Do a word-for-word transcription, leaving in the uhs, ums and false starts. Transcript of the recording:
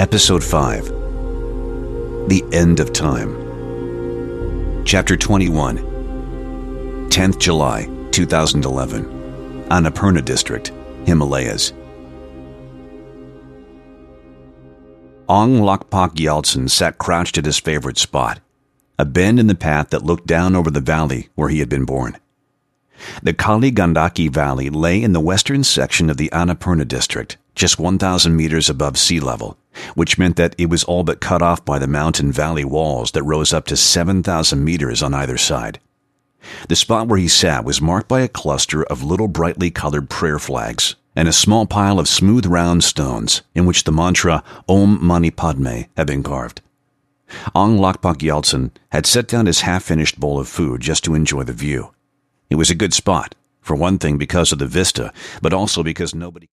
Episode five. The End of Time. Chapter twenty-one. tenth July, two thousand eleven. Annapurna District, Himalayas. Ong Lakpak Gyaltsen sat crouched at his favorite spot, a bend in the path that looked down over the valley where he had been born. The Kali Gandaki Valley lay in the western section of the Annapurna District, just one thousand meters above sea level, which meant that it was all but cut off by the mountain valley walls that rose up to seven thousand meters on either side. The spot where he sat was marked by a cluster of little brightly colored prayer flags and a small pile of smooth round stones in which the mantra Om Mani Padme had been carved. Ong Lakpak Gyaltsen had set down his half-finished bowl of food just to enjoy the view. It was a good spot, for one thing because of the vista, but also because nobody